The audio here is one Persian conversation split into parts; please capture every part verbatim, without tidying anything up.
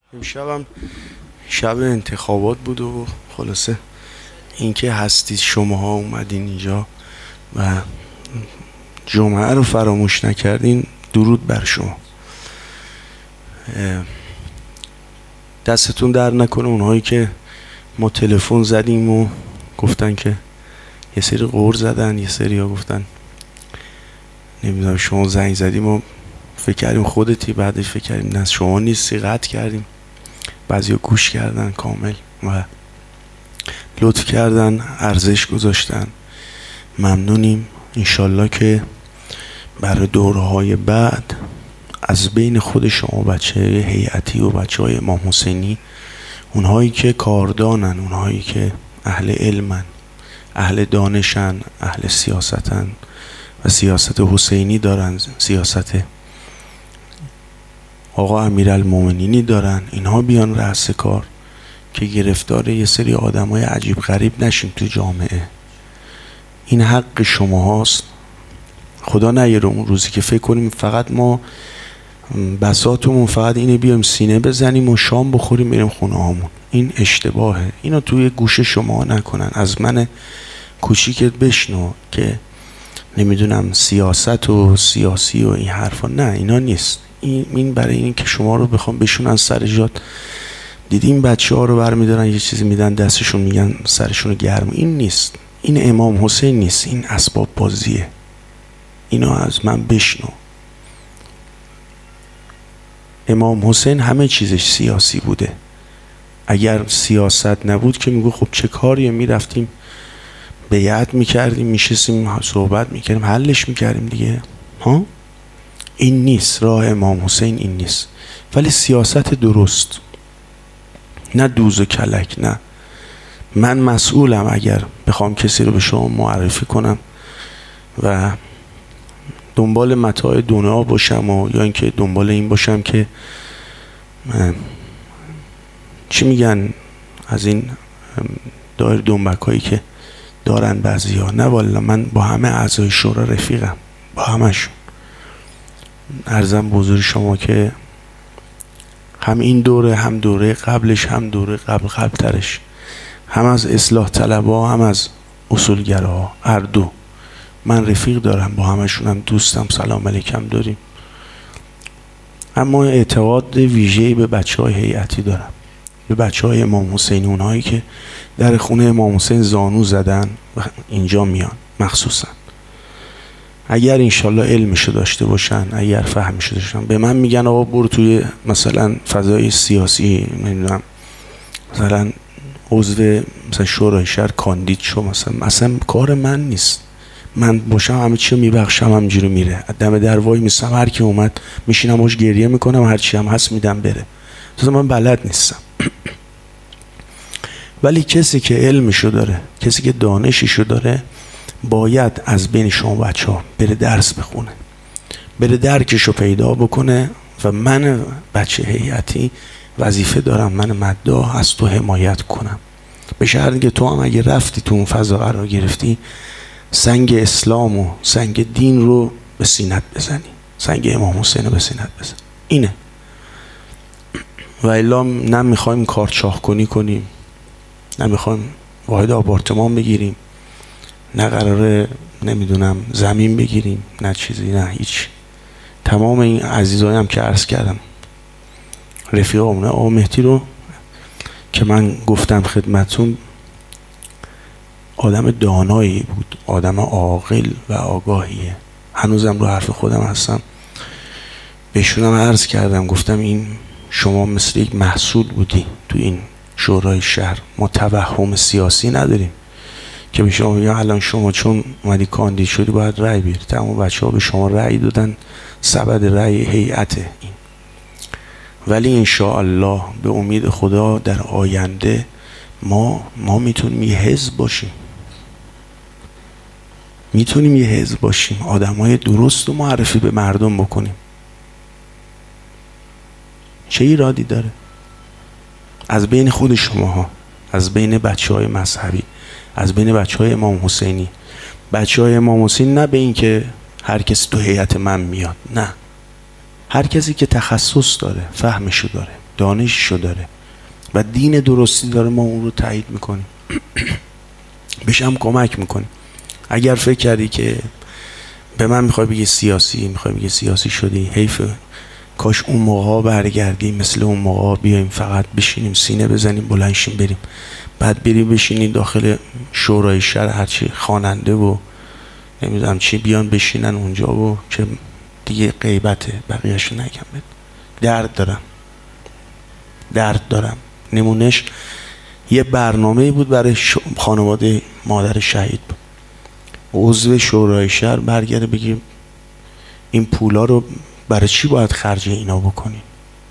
امشبم شب انتخابات بود و خلاصه اینکه هستید شماها اومدین اینجا و جمعه رو فراموش نکردین، درود بر شما. دستتون در نکنه اونهایی که ما تلفن زدیم و گفتن که یه سری قور زدن، یه سری ها گفتن نمیدونم شما زنگ زدیم و فکر کردیم خودتی، بعدش فکر کردیم نه شما نیستی، قطع کردیم. بعضی ها گوش کردن کامل و لطف کردن، ارزش گذاشتن، ممنونیم. انشالله که برای دورهای بعد از بین خود شما بچه هیئتی و بچه های امام حسینی، اونهایی که کاردانن، اونهایی که اهل علمن، اهل دانشن، اهل سیاستن و سیاست حسینی دارن، سیاست آقا امیرالمومنینی دارن، اینها بیان رأس کار که گرفتار یه سری آدمای عجیب غریب نشیم تو جامعه. این حق شما هاست. خدا نیاره اون روزی که فکر کنیم فقط ما بساطمون فقط اینه بیایم سینه بزنیم و شام بخوریم بریم خونه هامون. این اشتباهه. اینو توی گوش شما نکنن. از من کوچیکت بشنو که نمیدونم سیاست و سیاسی و این حرفا، نه اینا نیست. این برای این که شما رو بخوام بشونن سر جات. دیدیم بچه ها رو برمیدارن یه چیزی میدن دستشون میگن سرشون رو گرم. این نیست. این امام حسین نیست. این اسباب بازیه. اینا از من بشنو. امام حسین همه چیزش سیاسی بوده. اگر سیاست نبود که میگو خب چه کاریه، میرفتیم بیعت میکردیم، میشستیم صحبت میکردیم، حلش میکردیم دیگه. ها این نیست. راه امام حسین این نیست. ولی سیاست درست، نه دوز و کلک. نه من مسئولم اگر بخوام کسی رو به شما معرفی کنم و دنبال متاع دنیا باشم و یا اینکه دنبال این باشم که چی میگن از این دایر دنبک هایی که دارن بعضی ها. نه والا من با همه اعضای شورا رفیقم، با همشون. عرضم بزرگ شما که هم این دوره هم دوره قبلش هم دوره قبل قبل ترش، هم از اصلاح طلبها هم از اصولگراها، هر دو من رفیق دارم، با همشونم دوستم، سلام علیکم داریم. اما اعتقاد ویژه‌ای به بچه های هیئتی دارم، به بچه های امام حسینی، اونهایی که در خونه امام حسین زانو زدن و اینجا میان. مخصوصا اگر انشالله علمشو داشته باشن، اگر فهمشو داشتن، به من میگن آقا برو توی مثلا فضای سیاسی، نمیدونم مثلا عضو مثلا شورای شهر کاندید شو، مثلا مثلا کار من نیست. من باشم همه چی رو میبخشم، همینجوری میره. دم در وای میستم، هر کی اومد میشینم باش گریه میکنم، هر چی هم هست میدم بره. مثلا من بلد نیستم. ولی کسی که علمشو داره، کسی که دانششو داره، باید از بین شما بچه ها بره درس بخونه، بره درکشو پیدا بکنه. و من بچه هیئتی وظیفه دارم، من مداح از تو حمایت کنم، به شرطی که تو هم اگه رفتی تو اون فضا قرار گرفتی، سنگ اسلام و سنگ دین رو به سینت بزنی، سنگ امام حسین رو به سینت بزنی. اینه. و الا نه میخوایم کارچاخ کنی کنیم، نه میخوایم واحد آپارتمان بگیریم، نه قراره نمیدونم زمین بگیریم، نه چیزی، نه هیچ. تمام این عزیزایی هم که عرض کردم، رفیقامونه، آقا مهدی رو که من گفتم خدمتون، آدم دانایی بود، آدم عاقل و آگاهیه. هنوزم رو حرف خودم هستم. بهشونم عرض کردم، گفتم این شما مثل یک محصول بودی تو این شورای شهر. ما توهم سیاسی نداریم که به شما بگم الان شما چون اومدی کاندید شدی باید رأی بیاری. تمام بچه ها به شما رأی دادن، سبد رأی هیئته این. ولی انشاءالله به امید خدا در آینده ما ما میتونیم یه حزب باشیم، میتونیم یه حزب باشیم، آدمای درست رو معرفی به مردم بکنیم. چه ایرادی داره؟ از بین خود شماها، از بین بچه های مذهبی، از بین بچه های امام حسینی. بچه های امام حسین نه به این که هر کسی تو هیئت من میاد، نه، هر کسی که تخصص داره، فهمشو داره، دانششو داره و دین درستی داره، ما اون رو تایید میکنیم، بهش هم کمک میکنیم. اگر فکر کردی که به من میخوای بگی سیاسی، میخوای بگی سیاسی شدی، حیف، کاش اون موقع برگردیم، مثل اون موقع بیایم فقط بشینیم سینه بزنیم بلند شیم بریم، بعد بری بشینی داخل شورای شهر هرچی خواننده و نمیدونم چی بیان بشینن اونجا و که دیگه غیبته، بقیه‌شو نگم. بد درد دارم درد دارم نمونش یه برنامه‌ای بود برای خانواده مادر شهید بود، عضو شورای شهر برگرده بگه این پولا رو برای چی باید خرج اینا بکنین،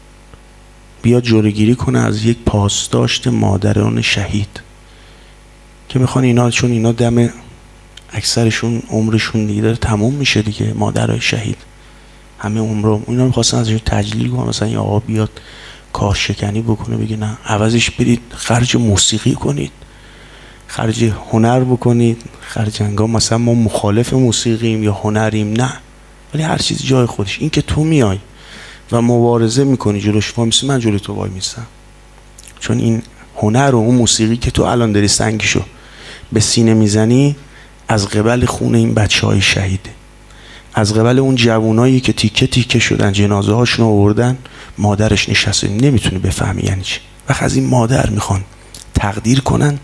بیا جلوگیری کنه از یک پاسداشت مادران شهید که میخوان اینا، چون اینا دم اکثرشون عمرشون دیگه داره تموم میشه دیگه، مادرای شهید همه عمرم اینا میخواستن ازشون تجلیل کنن، مثلا یه آقا بیاد کارشکنی بکنه بگه نه عوضش برید خرج موسیقی کنید، خرج هنر بکنید، خرج انگام مثلا ما مخالف موسیقیم یا هنریم، نه، ولی هر چیز جای خودش. این که تو میای و مبارزه میکنی جلوش، وای میسی، من جلوی تو وای میستم، چون این هنر و اون موسیقی که تو الان داری سنگشو به سینه میزنی از قبل خون این بچه های شهیده، از قبل اون جوانایی که تیکه تیکه شدن، جنازه هاشون آوردن، مادرش نشسته، نمیتونه بفهمی یعنی چی. وقت از این مادر میخوان تقدیر کنن،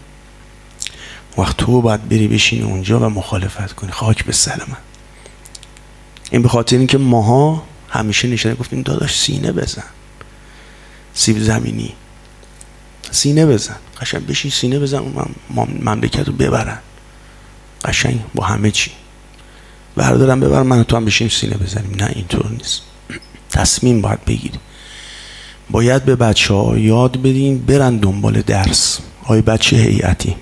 وقت تو باید بری بشینی اونجا و مخالفت کنی. خاک به سر من. این به خاطر اینکه ماها همیشه نشده گفتیم داداش سینه بزن، سیب زمینی سینه بزن، قشنگ بشین سینه بزن، اون مملکت رو ببرن قشنگ با همه چی، بردارم ببر، من تو هم بشیم سینه بزنیم. نه اینطور نیست. تصمیم باید بگیریم. باید به بچه ها یاد بدیم برن دنبال درس. آی بچه هیئتی،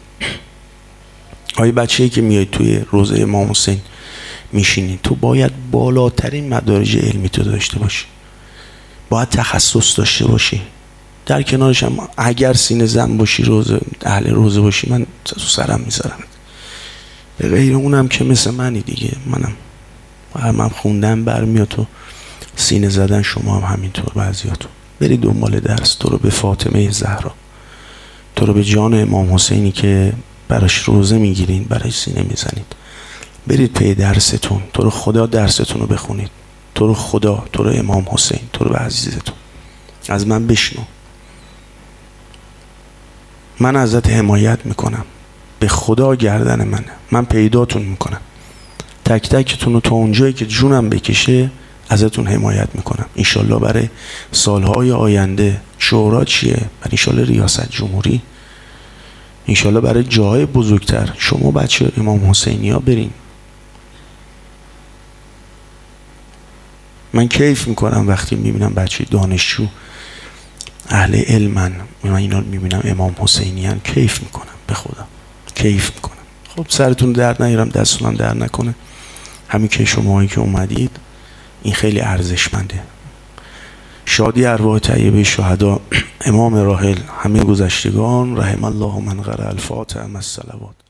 آی بچه‌ای که میای توی روضه امام حسین میشینی، تو باید بالاترین مدارج علمی تو داشته باشی، باید تخصص داشته باشی. در کنارش هم اگر سینه زن باشی، روزه اهل روزه باشی، من تو سرم میذارم. به غیر اونم که مثل منی دیگه، منم هر من خوندم برمیاد، تو سینه زدن شما هم همینطور. بعضیاتون برید دنبال درس، تو رو به فاطمه زهرا، تو رو به جان امام حسینی که براش روزه میگیرین، براش سینه میزنید، برید پی درستون، تو رو خدا درستون رو بخونید، تو رو خدا، تو رو امام حسین، تو رو به عزیزتون، از من بشنو، من ازت حمایت میکنم، به خدا گردن منه، من پیداتون میکنم، تک تکتون رو تا اونجایی که جونم بکشه ازتون حمایت میکنم. انشالله برای سالهای آینده شورا چیه؟ برای انشالله ریاست جمهوری، انشالله برای جاهای بزرگتر شما بچه امام حسینی ها برین. من کیف میکنم وقتی میبینم بچه دانشجو اهل علمن، من اینا رو میبینم امام حسینی هن، کیف میکنم، به خدا کیف میکنم. خب سرتون درد نیارم، دستونم درد نکنه، همین که شماهایی که اومدید این خیلی ارزشمنده. شادی ارواح طیبه شهدا، امام راحل، همه گذشتگان، رحم الله من قرأ الفاتحه مع الصلوات.